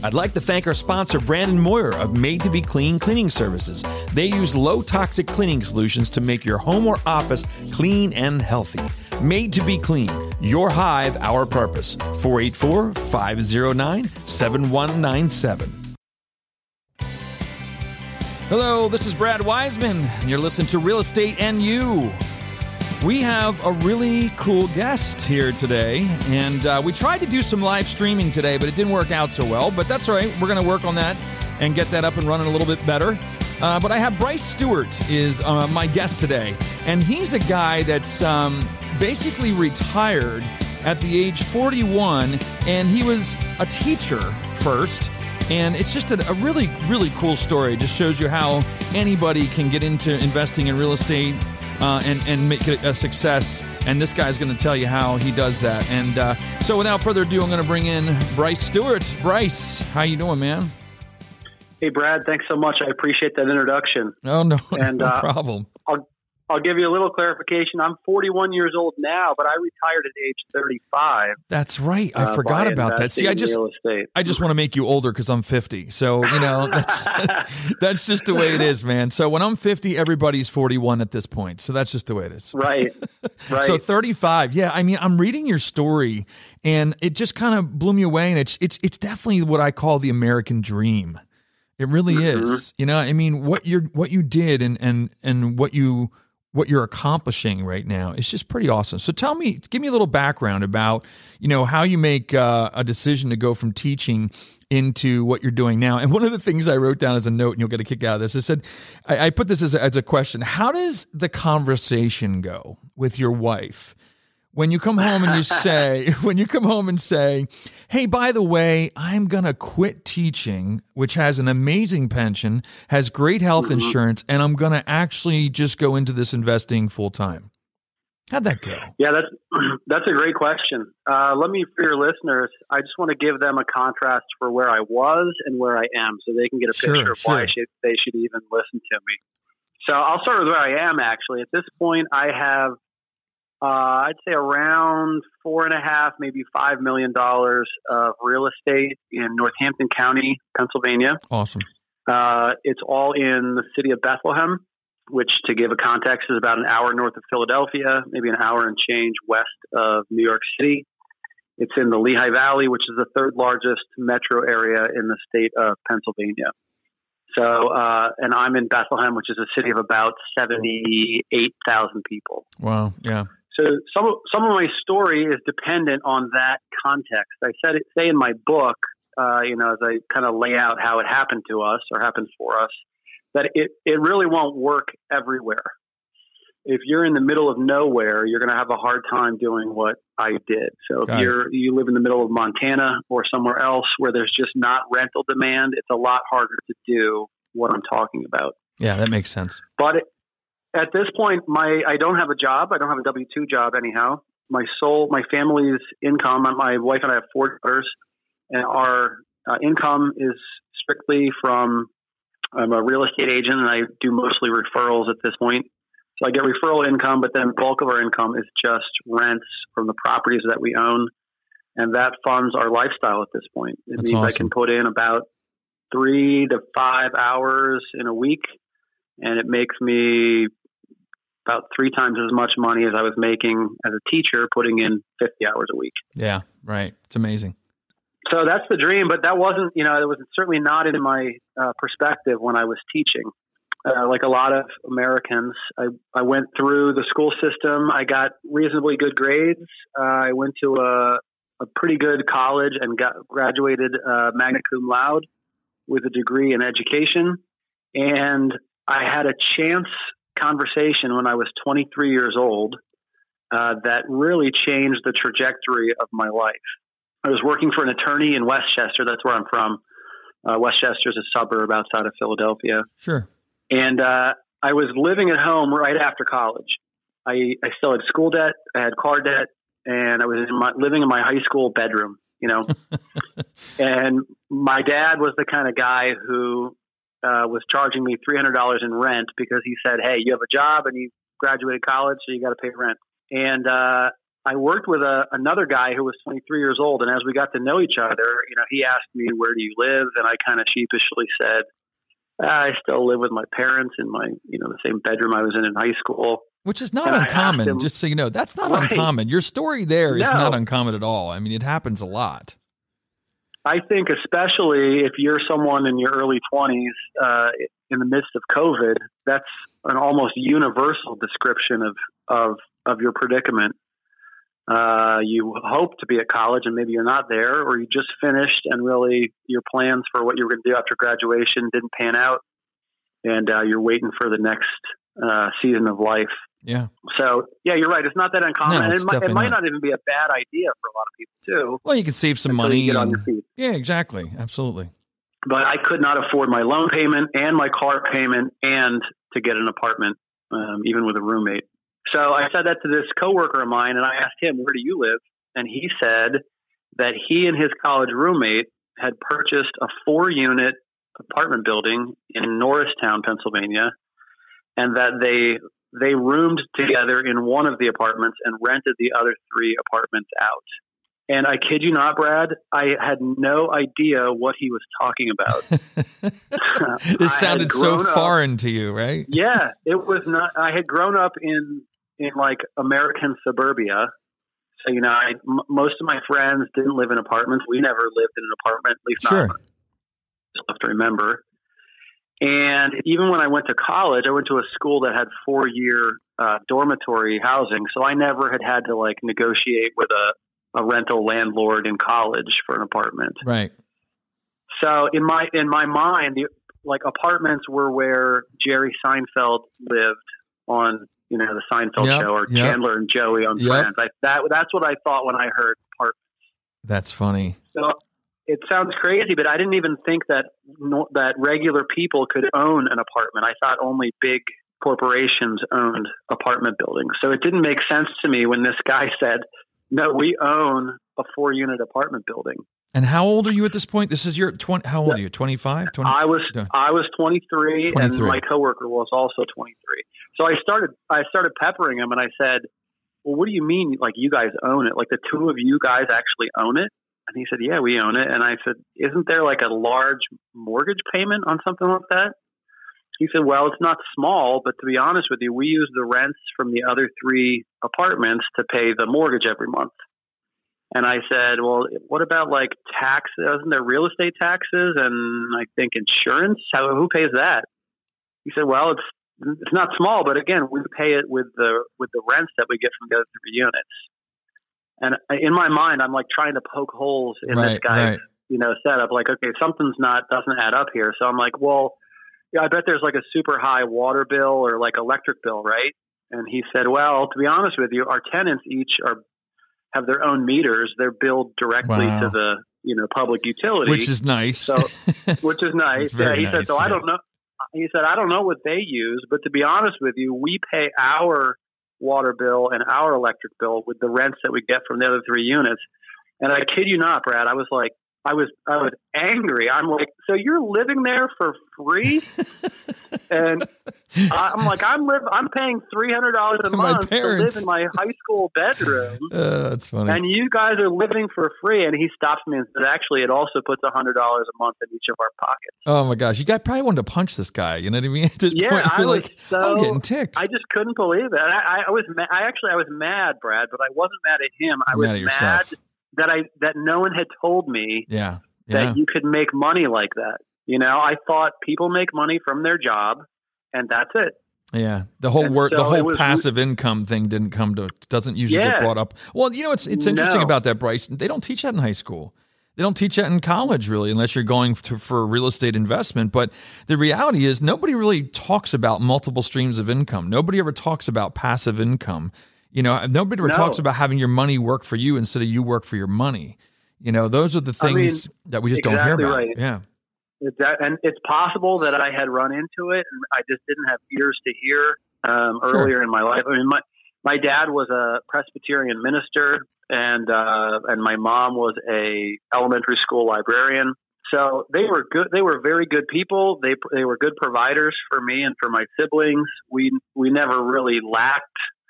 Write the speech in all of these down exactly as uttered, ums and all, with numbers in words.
I'd like to thank our sponsor, Brandon Moyer of Made to Be Clean Cleaning Services. They use low-toxic cleaning solutions to make your home or office clean and healthy. Made to Be Clean, your hive, our purpose. four eight four, five zero nine, seven one nine seven. Hello, this is Brad Wiseman, and you're listening to Real Estate and You. We have a really cool guest here today, and uh, we tried to do some live streaming today, but it didn't work out so well. But that's all right. We're going to work on that and get that up and running a little bit better. Uh, but I have Bryce Stewart is uh, my guest today, and he's a guy that's um, basically retired at the age forty-one, and he was a teacher first. And it's just a, a really, really cool story. It just shows you how anybody can get into investing in real estate uh, and, and make it a success. And this guy's going to tell you how he does that. And uh, so without further ado, I'm going to bring in Bryce Stewart. Bryce, how you doing, man? Hey, Brad, thanks so much. I appreciate that introduction. Oh, no, and, no uh, problem. I'll, I'll give you a little clarification. I'm forty-one years old now, but I retired at age thirty-five. That's right. I uh, forgot about that. See, I just real estate. I just want to make you older because I'm fifty. So, you know, that's that's just the way it is, man. So when I'm fifty, everybody's forty-one at this point. So that's just the way it is. Right. Right. So thirty-five. Yeah, I mean, I'm reading your story and it just kind of blew me away. And it's it's it's definitely what I call the American dream. It really mm-hmm. is. You know, I mean, what you're what you did and and and what you what you're accomplishing right now is just pretty awesome. So tell me, give me a little background about, you know, how you make uh, a decision to go from teaching into what you're doing now. And one of the things I wrote down as a note, and you'll get a kick out of this, I said, I, I put this as a, as a question. How does the conversation go with your wife when you come home and you say, when you come home and say, hey, by the way, I'm going to quit teaching, which has an amazing pension, has great health mm-hmm. insurance, and I'm going to actually just go into this investing full time. How'd that go? Yeah, that's, that's a great question. Uh, let me, for your listeners, I just want to give them a contrast for where I was and where I am so they can get a picture sure, of sure. why should, they should even listen to me. So I'll start with where I am, actually. At this point, I have Uh, I'd say around four and a half, maybe five million dollars of real estate in Northampton County, Pennsylvania. Awesome. Uh, it's all in the city of Bethlehem, which, to give a context, is about an hour north of Philadelphia, maybe an hour and change west of New York City. It's in the Lehigh Valley, which is the third largest metro area in the state of Pennsylvania. So, uh, and I'm in Bethlehem, which is a city of about seventy-eight thousand people. Wow. Yeah. So some of, some of my story is dependent on that context. I said it, say in my book, uh, you know, as I kind of lay out how it happened to us or happened for us, that it, it really won't work everywhere. If you're in the middle of nowhere, you're going to have a hard time doing what I did. So if Got you're, you live in the middle of Montana or somewhere else where there's just not rental demand, it's a lot harder to do what I'm talking about. Yeah, that makes sense. But it, At this point, my I don't have a job. I don't have a W two job anyhow. My sole, my family's income, my wife and I have four daughters, and our uh, income is strictly from, I'm a real estate agent, and I do mostly referrals at this point. So I get referral income, but then the bulk of our income is just rents from the properties that we own, and that funds our lifestyle at this point. It That's means awesome. I can put in about three to five hours in a week, and it makes me about three times as much money as I was making as a teacher, putting in fifty hours a week. Yeah, right. It's amazing. So that's the dream, but that wasn't, you know, it was certainly not in my uh, perspective when I was teaching. Uh, like a lot of Americans, I, I went through the school system. I got reasonably good grades. Uh, I went to a, a pretty good college and got graduated uh, magna cum laude with a degree in education. And I had a chance conversation when I was twenty-three years old uh, that really changed the trajectory of my life. I was working for an attorney in Westchester. That's where I'm from. Uh, Westchester is a suburb outside of Philadelphia. Sure. And uh, I was living at home right after college. I, I still had school debt. I had car debt. And I was in my, living in my high school bedroom, you know. And my dad was the kind of guy who Uh, was charging me three hundred dollars in rent because he said, hey, you have a job and you graduated college, so you got to pay rent. And uh, I worked with a, another guy who was twenty-three years old. And as we got to know each other, you know, he asked me, where do you live? And I kind of sheepishly said, I still live with my parents in my, you know, the same bedroom I was in in high school. Which is not and uncommon, him, just so you know. That's not right. uncommon. Your story there is no. not uncommon at all. I mean, it happens a lot. I think especially if you're someone in your early twenties uh, in the midst of COVID, that's an almost universal description of, of, of your predicament. Uh, you hope to be at college and maybe you're not there, or you just finished and really your plans for what you were going to do after graduation didn't pan out, and uh, you're waiting for the next uh, season of life. Yeah. So, yeah, you're right. It's not that uncommon. No, and it's it, might, it might not. not even be a bad idea for a lot of people, too. Well, you can save some until money. You get and, on your feet. Yeah, exactly. Absolutely. But I could not afford my loan payment and my car payment and to get an apartment, um, even with a roommate. So I said that to this coworker of mine, and I asked him, where do you live? And he said that he and his college roommate had purchased a four-unit apartment building in Norristown, Pennsylvania, and that they they roomed together in one of the apartments and rented the other three apartments out. And I kid you not, Brad, I had no idea what he was talking about. This sounded so up, foreign to you, right? Yeah, it was not. I had grown up in in like American suburbia. So, you know, I, m- most of my friends didn't live in apartments. We never lived in an apartment, at least Sure. not enough to remember. And even when I went to college, I went to a school that had four-year uh, dormitory housing. So I never had had to like negotiate with a, a rental landlord in college for an apartment. Right. So in my in my mind, the, like apartments were where Jerry Seinfeld lived on, you know, the Seinfeld yep, show, or yep. Chandler and Joey on yep. Friends. I, that that's what I thought when I heard apartments. That's funny. So it sounds crazy, but I didn't even think that no, that regular people could own an apartment. I thought only big corporations owned apartment buildings. So it didn't make sense to me when this guy said, no, we own a four-unit apartment building. And how old are you at this point? This is your twenty. How old are you? twenty-five? twenty? I was I was twenty-three, twenty-three, and my coworker was also twenty-three. So I started I started peppering him, and I said, "Well, what do you mean? Like you guys own it? Like the two of you guys actually own it?" And he said, "Yeah, we own it." And I said, "Isn't there like a large mortgage payment on something like that?" He said, "Well, it's not small, but to be honest with you, we use the rents from the other three apartments to pay the mortgage every month." And I said, well, what about like tax? Isn't there real estate taxes and I think insurance? How, who pays that? He said, well, it's it's not small, but again, we pay it with the with the rents that we get from the other three units. And in my mind, I'm like trying to poke holes in right, this guy's right. you know setup. Like, okay, something's not doesn't add up here. So I'm like, well, yeah, I bet there's like a super high water bill or like electric bill, right? And he said, well, to be honest with you, our tenants each are have their own meters. They're billed directly wow. to the, you know, public utility, which is nice. So, which is nice. very yeah, he nice, said, so yeah. I don't know. He said, I don't know what they use, but to be honest with you, we pay our water bill and our electric bill with the rents that we get from the other three units. And I kid you not, Brad, I was like, I was, I was angry. I'm like, so you're living there for free? And I'm like, I'm live, I'm paying three hundred dollars a To my month to parents. live in my high school bedroom. Uh, that's funny. And you guys are living for free. And he stops me and says, actually, it also puts one hundred dollars a month in each of our pockets. Oh my gosh. You guys probably wanted to punch this guy. You know what I mean? At this Yeah, point, I you're was like, so, I'm getting ticked. I just couldn't believe it. I, I, I was, ma- I actually, I was mad, Brad, but I wasn't mad at him. I You're was mad at mad yourself. that I, that no one had told me yeah. Yeah. that you could make money like that. You know, I thought people make money from their job and that's it. Yeah, the whole And work, so the it whole was- passive income thing didn't come to, doesn't usually Yeah. get brought up. Well, you know, it's it's interesting No. about that, Bryce. They don't teach that in high school. They don't teach that in college, really, unless you're going to, for real estate investment. But the reality is, nobody really talks about multiple streams of income. Nobody ever talks about passive income. You know, nobody ever No. talks about having your money work for you instead of you work for your money. You know, those are the I mean, things that we just don't hear exactly about. right. Yeah. It's that, and it's possible that I had run into it and I just didn't have ears to hear um, Sure. earlier in my life. I mean, my, my dad was a Presbyterian minister and, uh, and my mom was a elementary school librarian. So they were good. They were very good people. They, they were good providers for me and for my siblings. We, we never really lacked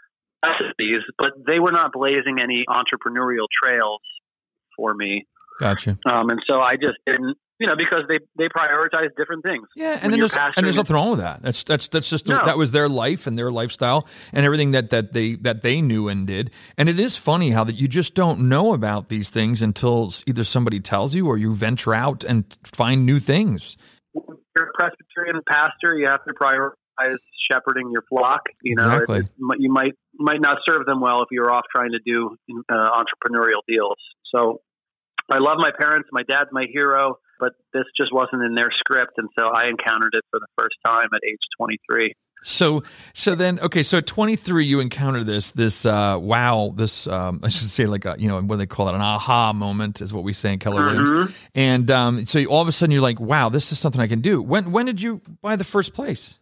necessities, but they were not blazing any entrepreneurial trails for me. Gotcha. Um, and so I just didn't, you know, because they, they prioritize different things. Yeah, and then there's, and there's nothing wrong with that. That's that's that's just no. that was their life and their lifestyle and everything that, that they that they knew and did. And it is funny how that you just don't know about these things until either somebody tells you or you venture out and find new things. You're a Presbyterian pastor, you have to prioritize shepherding your flock. You know, exactly. it, it, you might might not serve them well if you're off trying to do uh, entrepreneurial deals. So I love my parents. My dad's my hero, but this just wasn't in their script, and so I encountered it for the first time at age twenty-three. So, so then, okay, so at twenty-three, you encounter this, this, uh, wow, this, um, I should say like a, you know, what do they call it? An aha moment is what we say in Keller mm-hmm. Williams. And, um, so all of a sudden you're like, wow, this is something I can do. When, when did you buy the first place?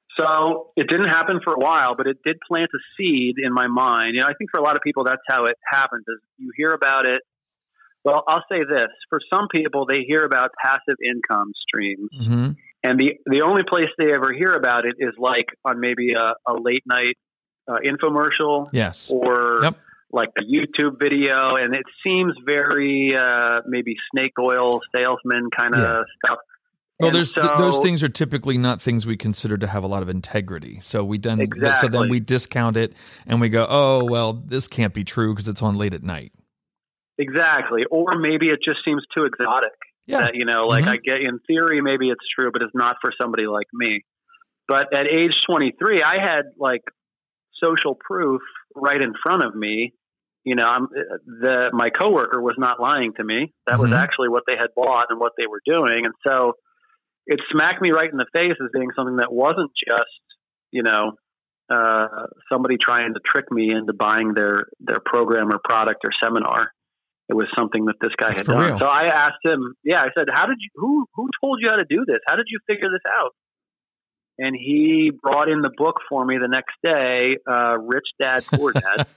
So it didn't happen for a while, but it did plant a seed in my mind. You know, I think for a lot of people, that's how it happens is you hear about it. Well, I'll say this, for some people, they hear about passive income streams. Mm-hmm. And the, the only place they ever hear about it is like on maybe a, a late night uh, infomercial, yes, or yep. like a YouTube video. And it seems very uh, maybe snake oil salesman kind of yeah. stuff. Well, there's so, th- those things are typically not things we consider to have a lot of integrity. So we then exactly. so then we discount it and we go, oh, well, this can't be true because it's on late at night. Exactly. Or maybe it just seems too exotic. Yeah. That, you know, like mm-hmm. I get in theory, maybe it's true, but it's not for somebody like me. But at age twenty-three, I had like social proof right in front of me. You know, I'm, the my coworker was not lying to me. That mm-hmm. was actually what they had bought and what they were doing. And so it smacked me right in the face as being something that wasn't just, you know, uh, somebody trying to trick me into buying their, their program or product or seminar. It was something that this guy That's had for done. real. So I asked him, yeah, I said, how did you, who, who told you how to do this? How did you figure this out? And he brought in the book for me the next day, uh, Rich Dad, Poor Dad.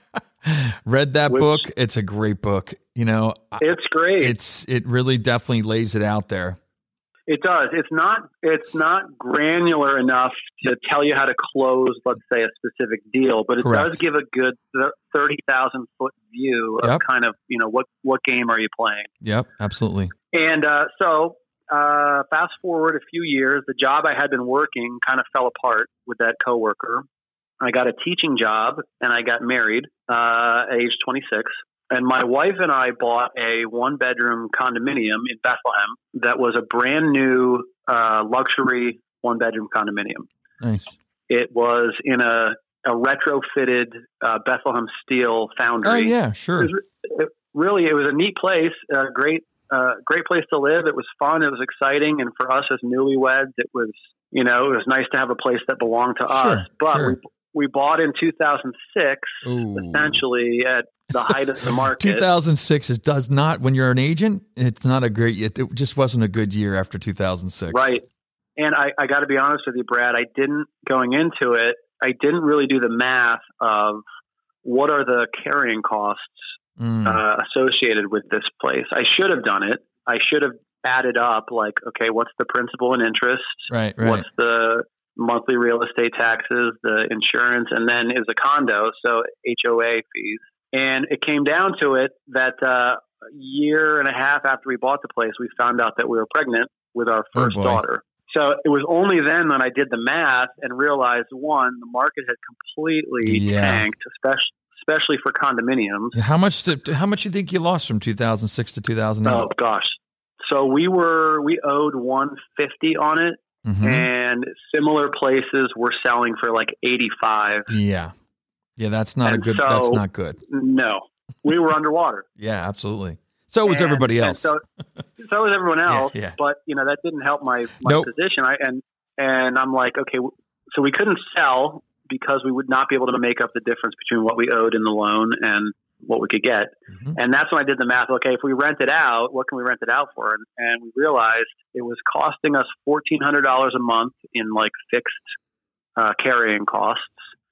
Read that which, book. It's a great book. You know, it's great. It's, it really definitely lays it out there. It does. It's not, it's not granular enough to tell you how to close, let's say, a specific deal, but it Correct. does give a good thirty thousand foot view of yep. kind of, you know, what, what game are you playing? Yep, absolutely. And uh, so uh, fast forward a few years, the job I had been working kind of fell apart with that coworker. I got a teaching job and I got married uh, at age twenty-six. And my wife and I bought a one-bedroom condominium in Bethlehem that was a brand new uh, luxury one-bedroom condominium. Nice. It was in a, a retrofitted uh, Bethlehem steel foundry. Oh, yeah, sure. It was, it, really, it was a neat place, a great, uh, great place to live. It was fun. It was exciting. And for us as newlyweds, it was, you know, it was nice to have a place that belonged to sure, us. But sure. we we bought in two thousand six, Ooh. essentially at the height of the market. two thousand six is does not, when you're an agent, it's not a great, it, it just wasn't a good year after two thousand six. Right. And I, I got to be honest with you, Brad, I didn't, going into it, I didn't really do the math of what are the carrying costs mm. uh, associated with this place. I should have done it. I should have added up like, okay, what's the principal and interest? Right, right. What's the monthly real estate taxes, the insurance, and then is a condo, so H O A fees. And it came down to it that uh, a year and a half after we bought the place, we found out that we were pregnant with our first oh daughter. So it was only then that I did the math and realized, one, the market had completely yeah. tanked, especially especially for condominiums. How much? To, how much do you think you lost from two thousand six to two thousand eight? Oh gosh! So we were we owed one fifty on it. Mm-hmm. And similar places were selling for like eighty-five. Yeah. Yeah, that's not and a good, so, that's not good. No. We were underwater. Yeah, absolutely. So was and, everybody else. So, so was everyone else. yeah, yeah. But, you know, that didn't help my, my nope. position. I, and, and I'm like, okay, so we couldn't sell because we would not be able to make up the difference between what we owed in the loan and what we could get. Mm-hmm. And that's when I did the math. Okay, if we rent it out, what can we rent it out for? And, and we realized it was costing us fourteen hundred dollars a month in like fixed uh, carrying costs.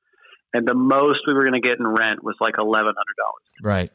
And the most we were going to get in rent was like eleven hundred dollars. Right.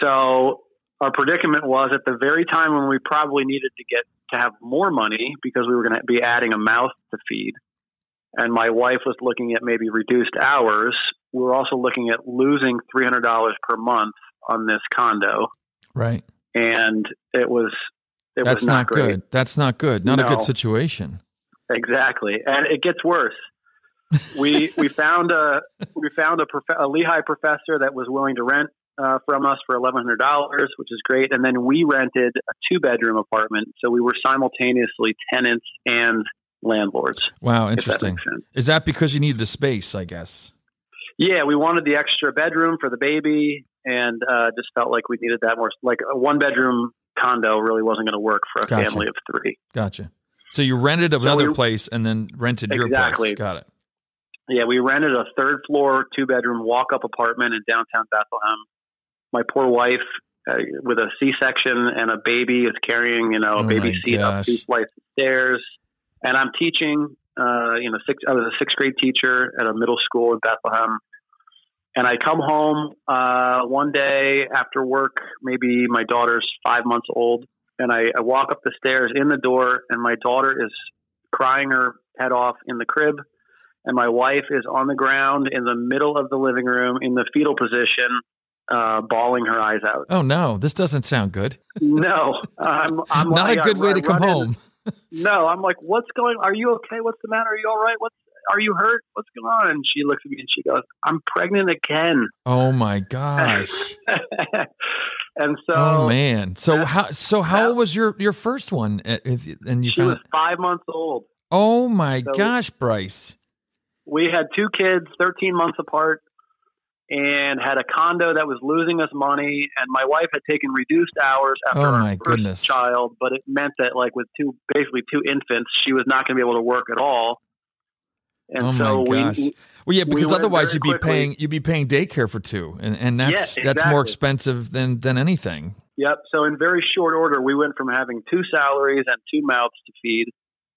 So our predicament was at the very time when we probably needed to get to have more money because we were going to be adding a mouth to feed. And my wife was looking at maybe reduced hours. we were also looking at losing three hundred dollars per month on this condo. Right. And it was, it That's was not, not great. good. That's not good. Not No. a good situation. Exactly. And it gets worse. we, we found a, we found a, prof- a Lehigh professor that was willing to rent uh, from us for eleven hundred dollars, which is great. And then we rented a two bedroom apartment. So we were simultaneously tenants and landlords. Wow. if that Interesting. makes sense. Is that because you need the space, I guess? Yeah, we wanted the extra bedroom for the baby, and uh, just felt like we needed that more. Like a one bedroom condo really wasn't going to work for a Gotcha. family of three. Gotcha. So you rented another we- place and then rented your Exactly. place. Got it. Yeah, we rented a third floor, two bedroom walk up apartment in downtown Bethlehem. My poor wife, uh, with a C section and a baby, is carrying you know a Oh baby my seat up gosh. two flights of stairs, and I'm teaching. Uh, you know, six, I was a sixth grade teacher at a middle school in Bethlehem. And I come home uh, one day after work, maybe my daughter's five months old, and I, I walk up the stairs in the door, and my daughter is crying her head off in the crib, and my wife is on the ground in the middle of the living room in the fetal position, uh, bawling her eyes out. Oh, no. This doesn't sound good. No, I'm, I'm Not like, a good I- way I to come run in- home. No, I'm like, what's going? Are you okay? What's the matter? Are you all right? What's Are you hurt? What's going on? And she looks at me and she goes, "I'm pregnant again." Oh, my gosh. And so, Oh, man. So that- how so how that- old was your, your first one? Uh, If you- and you she found was five months old. Oh, my So- gosh, Bryce. We had two kids, thirteen months apart, and had a condo that was losing us money. And my wife had taken reduced hours after Oh, our my first goodness. child, but it meant that, like, with two, basically two infants, she was not going to be able to work at all. And Oh, so my gosh. we, Well, yeah, we because went otherwise very you'd be quickly- paying you'd be paying daycare for two, and and that's Yeah, that's more exactly. expensive than than anything. Yep. So in very short order, we went from having two salaries and two mouths to feed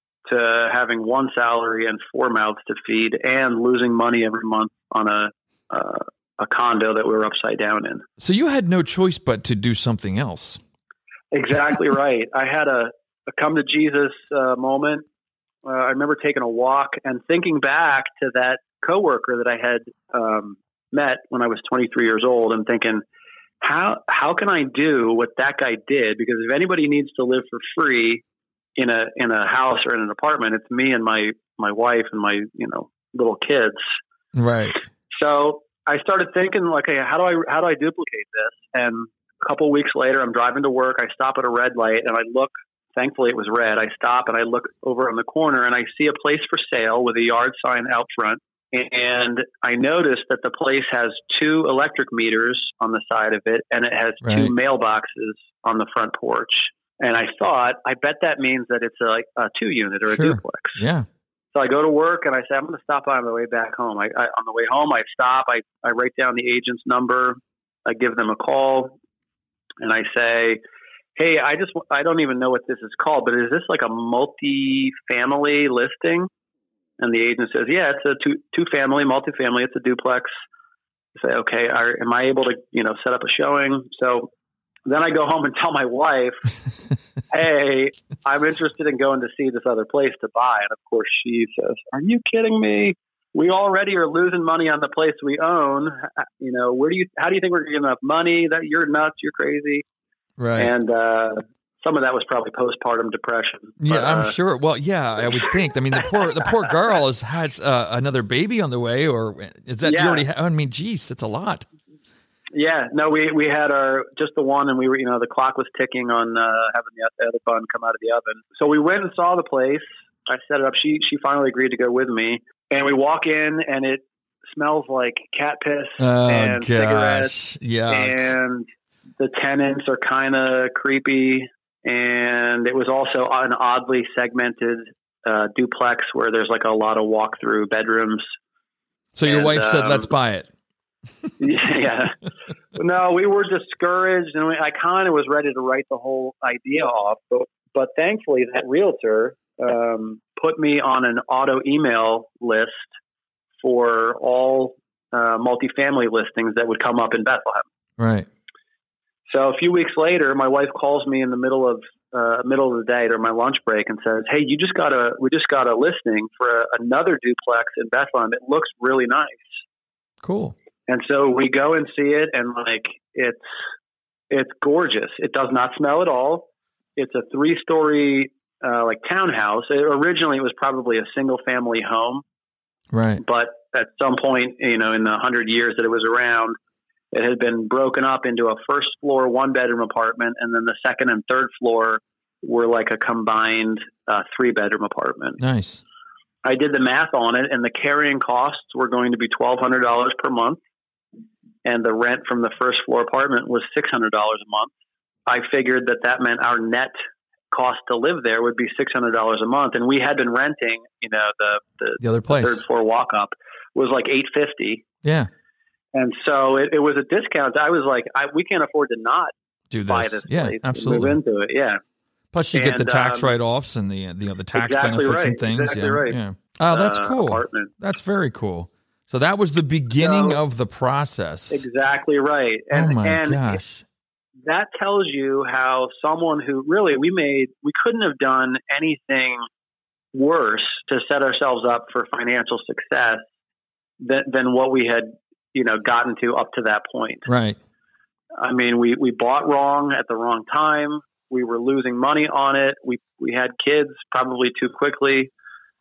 to having one salary and four mouths to feed, and losing money every month on a uh, a condo that we were upside down in. So you had no choice but to do something else. Exactly right. I had a, a come to Jesus uh, moment. Uh, I remember taking a walk and thinking back to that coworker that I had um, met when I was twenty-three years old, and thinking, how how can I do what that guy did? Because if anybody needs to live for free in a in a house or in an apartment, it's me and my my wife and my you know little kids. Right. So I started thinking, like, hey, how do I how do I duplicate this? And a couple of weeks later, I'm driving to work. I stop at a red light, and I look. Thankfully, it was red. I stop and I look over on the corner, and I see a place for sale with a yard sign out front. And I noticed that the place has two electric meters on the side of it, and it has Right. two mailboxes on the front porch. And I thought, I bet that means that it's a, like a two unit or a Sure. duplex. Yeah. So I go to work and I say, I'm going to stop by on the way back home. I, I on the way home, I stop, I, I write down the agent's number. I give them a call and I say, hey, I just, I don't even know what this is called, but is this like a multi-family listing? And the agent says, yeah, it's a two, two family, multi-family. It's a duplex. I say, okay, are, am I able to, you know, set up a showing? So then I go home and tell my wife, hey, I'm interested in going to see this other place to buy. And of course she says, are you kidding me? We already are losing money on the place we own. You know, where do you, how do you think we're going to get enough money? That you're nuts. You're crazy. Right. And, uh, some of that was probably postpartum depression. Yeah, But, I'm uh, sure. Well, yeah, I would think. I mean, the poor the poor girl has has uh, another baby on the way, or is that you Yeah. already? Ha- I mean, geez, it's a lot. Yeah, no, we, we had our, just the one, and we were, you know, the clock was ticking on, uh, having the other bun come out of the oven. So we went and saw the place. I set it up. She, she finally agreed to go with me, and we walk in and it smells like cat piss Oh and cigarettes, gosh, yeah. and the tenants are kind of creepy. And it was also an oddly segmented, uh, duplex where there's like a lot of walk-through bedrooms. So your and, wife said, um, "Let's buy it." Yeah. No, we were discouraged, and we, I kind of was ready to write the whole idea off. But, but thankfully, that realtor um, put me on an auto email list for all uh, multifamily listings that would come up in Bethlehem. Right. So a few weeks later, my wife calls me in the middle of uh, middle of the day during my lunch break and says, "Hey, you just got a we just got a listing for a, another duplex in Bethlehem. It looks really nice." Cool. And so we go and see it, and like it's it's gorgeous. It does not smell at all. It's a three-story uh, like townhouse. It, originally, it was probably a single-family home, right? But at some point, you know, in the hundred years that it was around, it had been broken up into a first-floor, one-bedroom apartment, and then the second and third floor were like a combined uh, three-bedroom apartment. Nice. I did the math on it, and the carrying costs were going to be twelve hundred dollars per month. And the rent from the first floor apartment was six hundred dollars a month. I figured that that meant our net cost to live there would be six hundred dollars a month. And we had been renting, you know, the, the, the other place, third floor walk up was like eight hundred fifty Yeah. dollars. And so it, it was a discount. I was like, I, we can't afford to not do this. buy this yeah, place absolutely. and move into it. Yeah. Plus you and, get the tax um, write-offs and the, the, you know, the tax exactly benefits right, and things. Exactly yeah. right. Yeah. Oh, that's uh, cool. Apartment. That's very cool. So that was the beginning so, of the process. Exactly right. And, oh my and gosh. It, that tells you how someone who really, we made, we couldn't have done anything worse to set ourselves up for financial success than, than what we had, you know, gotten to up to that point. Right. I mean, we, we bought wrong at the wrong time. We were losing money on it. We, we had kids probably too quickly.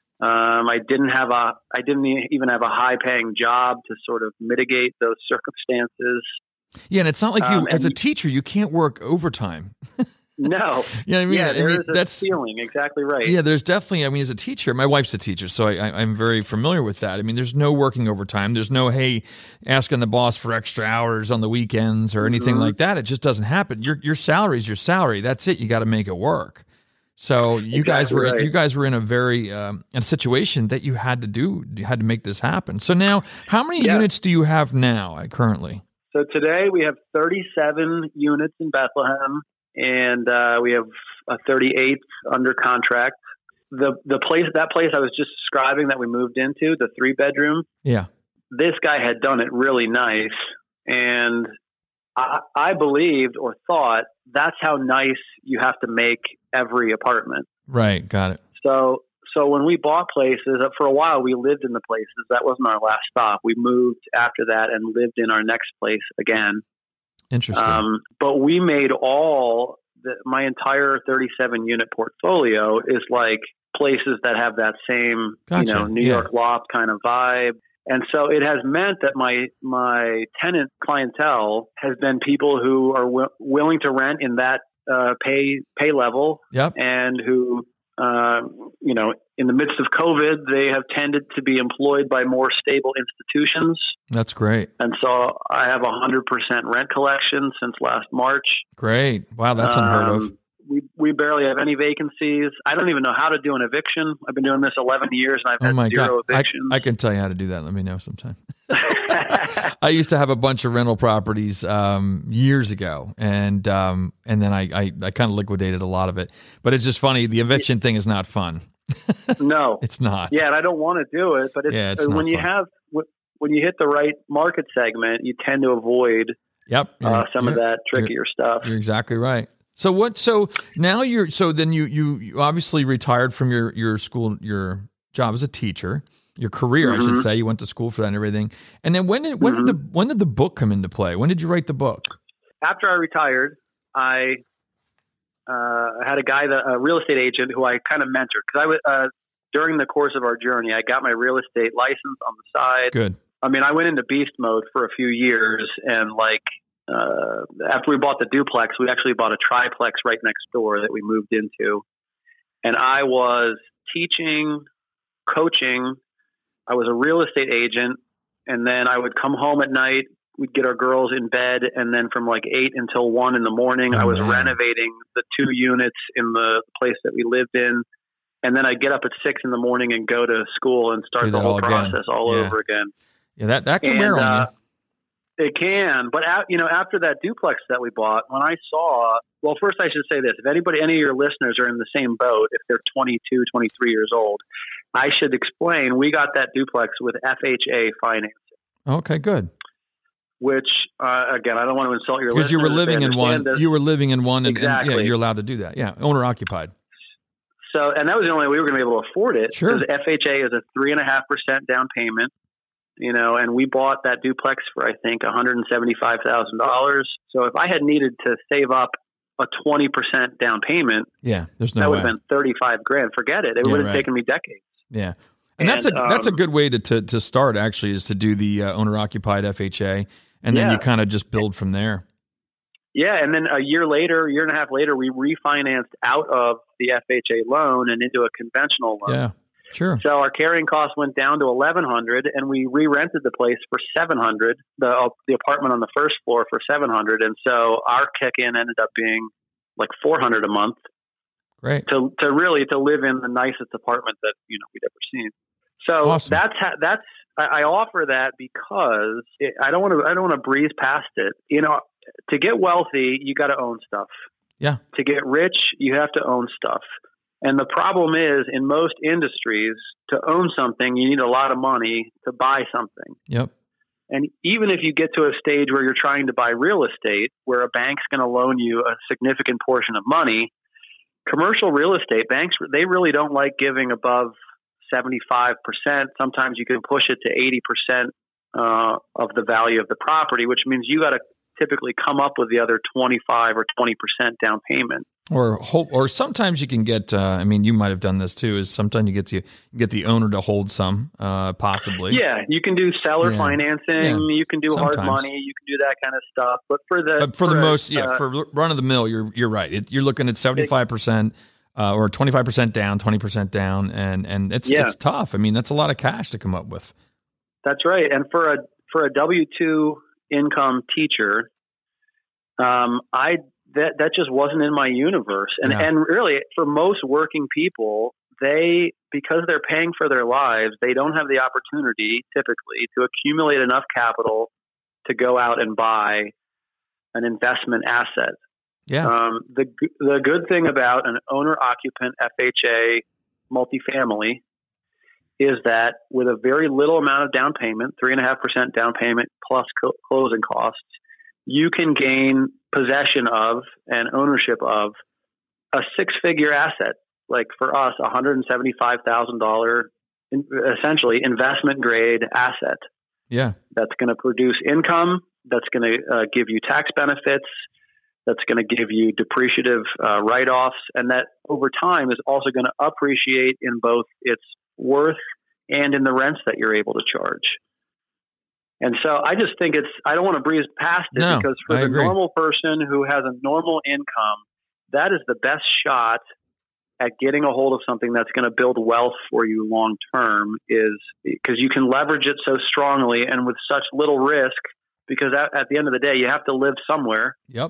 Um, I didn't have a, I didn't even have a high paying job to sort of mitigate those circumstances. Yeah. And it's not like you, um, as a you, teacher, you can't work overtime. No. You know what I mean? Yeah, there I mean, is a that's feeling. Exactly right. Yeah, there's definitely, I mean, as a teacher, my wife's a teacher, so I, I, I'm very familiar with that. I mean, there's no working overtime. There's no, hey, asking the boss for extra hours on the weekends or anything mm-hmm. like that. It just doesn't happen. Your your salary is your salary. That's it. You got to make it work. So you exactly guys were right. you guys were in a very um, in a situation that you had to do. You had to make this happen. So now, how many yeah. units do you have now uh, currently? So today we have thirty-seven units in Bethlehem, and uh, we have a thirty-eighth under contract. The the place that place I was just describing that we moved into, the three bedroom. Yeah, this guy had done it really nice, and I, I believed or thought that's how nice you have to make every apartment. Right, got it. So so when we bought places, for a while we lived in the places. That wasn't our last stop. We moved after that and lived in our next place again. Interesting. Um, but we made all the, my entire thirty-seven unit portfolio is like places that have that same, gotcha. you know, New yeah. York loft kind of vibe. And so it has meant that my my tenant clientele has been people who are w- willing to rent in that uh, pay pay level, yep. and who, uh, you know, in the midst of COVID, they have tended to be employed by more stable institutions. That's great. And so I have a one hundred percent rent collection since last March. Great. Wow, that's unheard um, of. We we barely have any vacancies. I don't even know how to do an eviction. I've been doing this eleven years, and I've oh had my zero God. evictions. I, I can tell you how to do that. Let me know sometime. I used to have a bunch of rental properties um, years ago, and um, and then I, I, I kind of liquidated a lot of it. But it's just funny. The eviction thing is not fun. No, it's not. Yeah, and I don't want to do it. But it's, yeah, it's when not you fun. have when you hit the right market segment, you tend to avoid yep uh, some of that trickier stuff. You're exactly right. So what? So now you're. So then you you, you obviously retired from your your school your job as a teacher. Your career, mm-hmm. I should say. You went to school for that and everything. And then when did when mm-hmm. did the when did the book come into play? When did you write the book? After I retired, I uh, had a guy, that, a real estate agent, who I kind of mentored because I was uh, during the course of our journey. I got my real estate license on the side. Good. I mean, I went into beast mode for a few years, and like uh, after we bought the duplex, we actually bought a triplex right next door that we moved into, and I was teaching, coaching. I was a real estate agent, and then I would come home at night. We'd get our girls in bed, and then from like eight until one in the morning, oh, I was man. renovating the two units in the place that we lived in. And then I'd get up at six in the morning and go to school and start the whole all process again. all yeah. over again. Yeah, that, that can and, wear on uh, you. It can, but out, you know, after that duplex that we bought, when I saw, well, first I should say this: if anybody, any of your listeners are in the same boat, if they're twenty-two, twenty-three years old, I should explain we got that duplex with F H A financing. Okay, good. Which uh, again, I don't want to insult your listeners because you were living in one. This. You were living in one, and, exactly. and yeah, you're allowed to do that. Yeah, owner occupied. So, and that was the only way we were going to be able to afford it. Sure. Because F H A is a three and a half percent down payment. you know, and we bought that duplex for, I think, one hundred seventy-five thousand dollars. So if I had needed to save up a twenty percent down payment, yeah, there's no that would way. have been thirty-five grand. Forget it. It Yeah, would have right. taken me decades. Yeah. And, And, that's a um, that's a good way to, to to start, actually, is to do the uh, owner-occupied F H A, and then Yeah. you kind of just build from there. Yeah, and then a year later, a year and a half later, we refinanced out of the F H A loan and into a conventional loan. Yeah, sure. So our carrying cost went down to eleven hundred, and we re-rented the place for seven hundred. The uh, the apartment on the first floor for seven hundred, and so our kick-in ended up being like four hundred a month. Great. To to really to live in the nicest apartment that you know we'd ever seen. So Awesome. that's ha- that's I, I offer that because it, I don't want to I don't want to breeze past it. You know, to get wealthy, you got to own stuff. Yeah. To get rich, you have to own stuff. And the problem is, in most industries, to own something, you need a lot of money to buy something. Yep. And even if you get to a stage where you're trying to buy real estate, where a bank's going to loan you a significant portion of money, commercial real estate banks, they really don't like giving above seventy-five percent. Sometimes you can push it to eighty percent uh, of the value of the property, which means you got to typically come up with the other twenty-five or twenty percent down payment. Or hold, or sometimes you can get. Uh, I mean, you might have done this too. Is sometimes you get to get the owner to hold some, uh, possibly. Yeah, you can do seller Yeah. financing. Yeah. You can do Sometimes. hard money. You can do that kind of stuff. But for the But for, the a, most, yeah, uh, for run of the mill, you're you're right. It, you're looking at seventy-five percent uh, or twenty-five percent down, twenty percent down, and and it's Yeah. it's tough. I mean, that's a lot of cash to come up with. That's right. And for a for a W two income teacher, um, I that that just wasn't in my universe. And Yeah. and really, for most working people, they because they're paying for their lives, they don't have the opportunity typically to accumulate enough capital to go out and buy an investment asset. Yeah. Um, the the good thing about an owner occupant F H A multifamily is that with a very little amount of down payment, three and a half percent down payment plus co- closing costs, you can gain possession of and ownership of a six-figure asset. Like for us, a one hundred seventy-five thousand dollars in, essentially investment grade asset. Yeah. That's going to produce income. That's going to uh, give you tax benefits. That's going to give you depreciative uh, write-offs, and that over time is also going to appreciate in both its worth and in the rents that you're able to charge. And so I just think it's, I don't want to breeze past it No, because for I the agree. normal person who has a normal income, that is the best shot at getting a hold of something that's going to build wealth for you long term, is because you can leverage it so strongly and with such little risk, because at, at the end of the day, you have to live somewhere. Yep.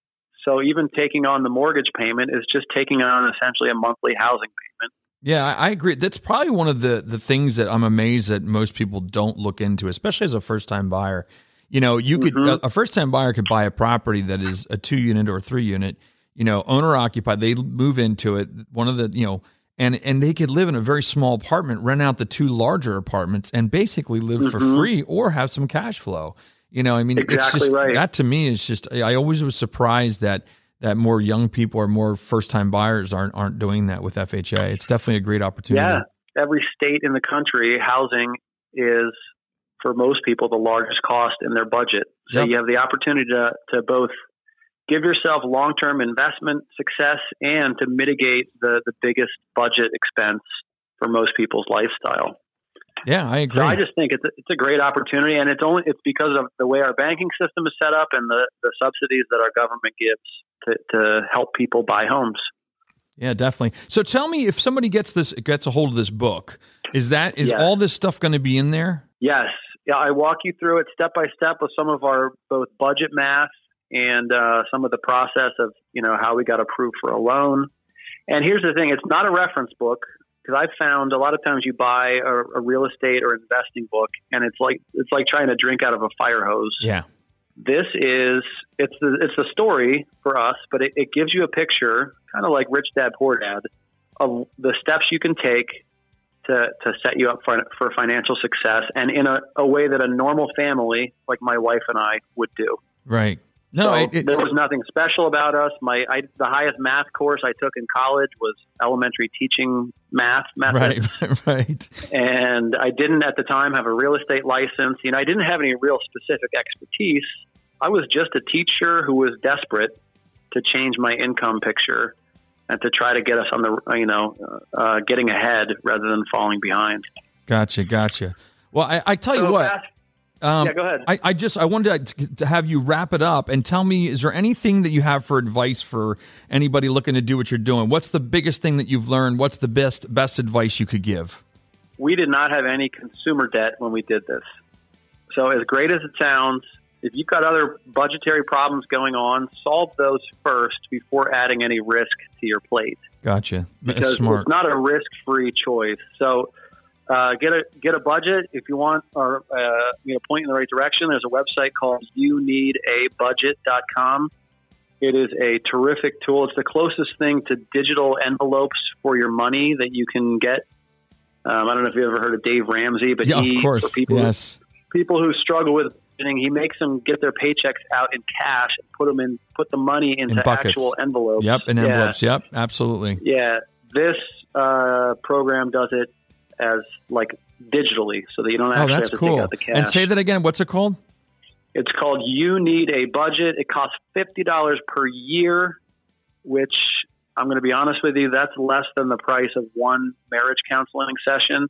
So even taking on the mortgage payment is just taking on essentially a monthly housing payment. Yeah, I, I agree. That's probably one of the the things that I'm amazed that most people don't look into, especially as a first time buyer. You know, you could Mhm. a, a first time buyer could buy a property that is a two unit or a three unit. You know, owner occupied. They move into it. One of the you know, and and they could live in a very small apartment, rent out the two larger apartments, and basically live for Mhm. free or have some cash flow. You know, I mean, it's Exactly just right. that to me is just. I always was surprised that. that more young people or more first-time buyers aren't aren't doing that with F H A. It's definitely a great opportunity. Yeah, every state in the country, housing is, for most people, the largest cost in their budget. So Yep. you have the opportunity to, to both give yourself long-term investment success and to mitigate the, the biggest budget expense for most people's lifestyle. Yeah, I agree. So I just think it's a, it's a great opportunity, and it's only it's because of the way our banking system is set up and the, the subsidies that our government gives to, to help people buy homes. Yeah, definitely. So tell me, if somebody gets this gets a hold of this book, is that is Yes. all this stuff going to be in there? Yes. Yeah, I walk you through it step by step with some of our both budget math and uh, some of the process of, you know, how we got approved for a loan. And here's the thing, it's not a reference book, because I've found a lot of times you buy a, a real estate or investing book and it's like it's like trying to drink out of a fire hose. Yeah. This is it's the it's the story for us, but it, it gives you a picture, kind of like Rich Dad Poor Dad, of the steps you can take to to set you up for for financial success, and in a, a way that a normal family like my wife and I would do. Right. No, so it, it, there was nothing special about us. My I, the highest math course I took in college was elementary teaching math methods. Right, right. And I didn't at the time have a real estate license. You know, I didn't have any real specific expertise. I was just a teacher who was desperate to change my income picture and to try to get us on the, you know, uh, getting ahead rather than falling behind. Gotcha, gotcha. Well, I, I tell so you what. Fast, Um, yeah, go ahead. I, I just I wanted to, to have you wrap it up and tell me, is there anything that you have for advice for anybody looking to do what you're doing? What's the biggest thing that you've learned? What's the best best advice you could give? We did not have any consumer debt when we did this. So as great as it sounds, if you've got other budgetary problems going on, solve those first before adding any risk to your plate. Gotcha. That's because smart. It's not a risk-free choice. So Uh, get a get a budget if you want, or uh, you know, point in the right direction. There's a website called you need a budget dot com. It is a terrific tool. It's the closest thing to digital envelopes for your money that you can get. Um, I don't know if you've ever heard of Dave Ramsey, but yeah, he, of course, for people, yes. who, people who struggle with budgeting, he makes them get their paychecks out in cash and put them in, put the money into in actual envelopes. Yep, in yeah. envelopes. Yep, absolutely. Yeah, this uh, program does it as like digitally, so that you don't actually oh, that's have to cool. take out the cash. And say that again. What's it called? It's called You Need a Budget. It costs fifty dollars per year, which I'm going to be honest with you, that's less than the price of one marriage counseling session.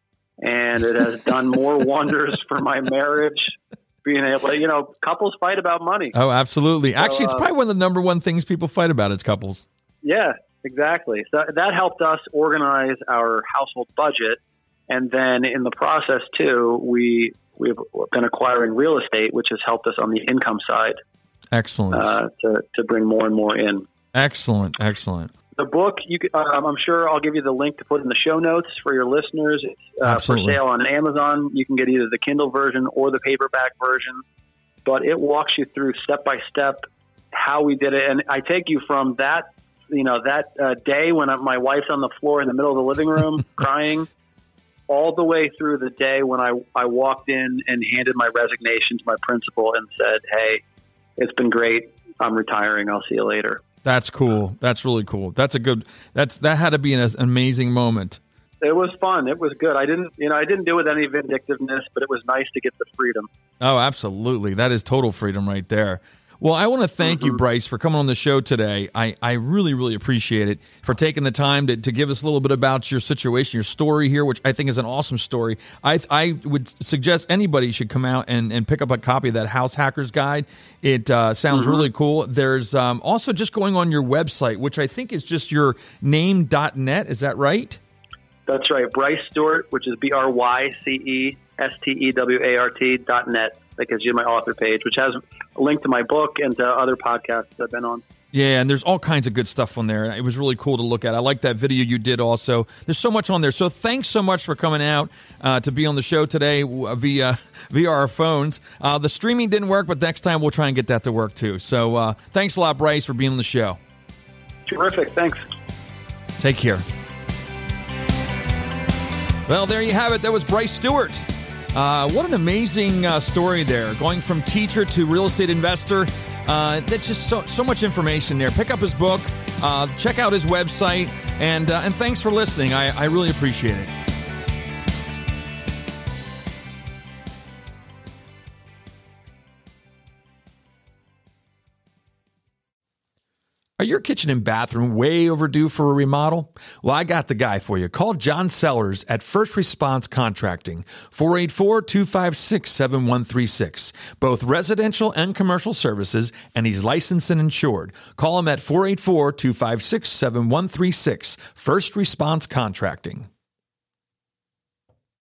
And it has done more wonders for my marriage. Being able to, you know, couples fight about money. Oh, absolutely. Actually, so, uh, it's probably one of the number one things people fight about is couples. Yeah. Exactly. So that helped us organize our household budget. And then in the process too, we, we've been acquiring real estate, which has helped us on the income side. Excellent. Uh, to, to bring more and more in. Excellent. Excellent. The book, you could, um, I'm sure I'll give you the link to put in the show notes for your listeners. It's uh, for sale on Amazon. You can get either the Kindle version or the paperback version, but it walks you through step by step how we did it. And I take you from that you know, that uh, day when my wife's on the floor in the middle of the living room crying, all the way through the day when I, I walked in and handed my resignation to my principal and said, hey, it's been great. I'm retiring. I'll see you later. That's cool. That's really cool. That's a good, that's, that had to be an amazing moment. It was fun. It was good. I didn't, you know, I didn't do it with any vindictiveness, but it was nice to get the freedom. Oh, absolutely. That is total freedom right there. Well, I want to thank mm-hmm. you, Bryce, for coming on the show today. I, I really, really appreciate it, for taking the time to, to give us a little bit about your situation, your story here, which I think is an awesome story. I I would suggest anybody should come out and, and pick up a copy of that House Hackers Guide. It uh, sounds mm-hmm. really cool. There's um, also just going on your website, which I think is just your name dot net. Is that right? That's right. Bryce Stewart, which is B R Y C E S T E W A R T dot net. That gives you my author page, which has a link to my book and to other podcasts I've been on. Yeah, and there's all kinds of good stuff on there. It was really cool to look at. I like that video you did also. There's so much on there. So thanks so much for coming out uh, to be on the show today via via our phones. Uh, the streaming didn't work, but next time we'll try and get that to work too. So uh, thanks a lot, Bryce, for being on the show. Terrific. Thanks. Take care. Well, there you have it. That was Bryce Stewart. Uh, what an amazing uh, story there, going from teacher to real estate investor. Uh, that's just so so much information there. Pick up his book, uh, check out his website, and uh, and thanks for listening. I, I really appreciate it. Are your kitchen and bathroom way overdue for a remodel? Well, I got the guy for you. Call John Sellers at First Response Contracting, four eight four, two five six, seven one three six. Both residential and commercial services, and he's licensed and insured. Call him at four eight four, two five six, seven one three six. First Response Contracting.